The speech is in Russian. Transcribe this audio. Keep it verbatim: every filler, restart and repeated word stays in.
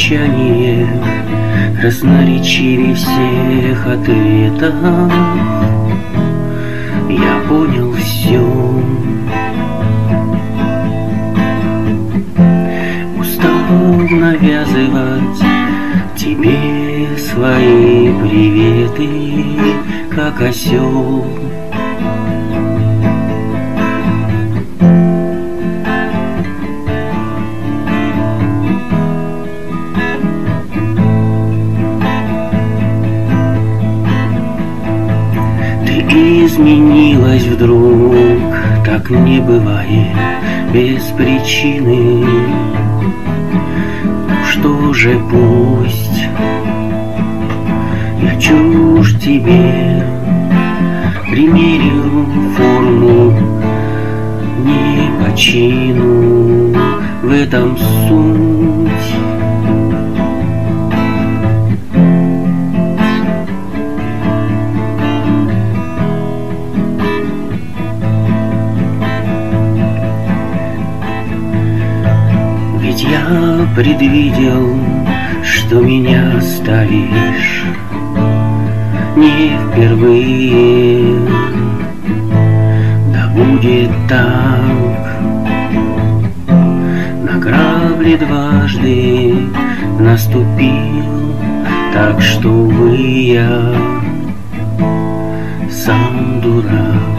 молчание красноречивее всех ответов. Я понял все. Устал навязывать тебе свои приветы, как осел. Ты изменилась вдруг, так не бывает без причины. Что же, пусть я чужд тебе, примерю форму не по чину, в этом суть. Ведь я предвидел, что меня оставишь не впервые. Да будет так. На грабли дважды наступил, так что, увы, я сам дурак.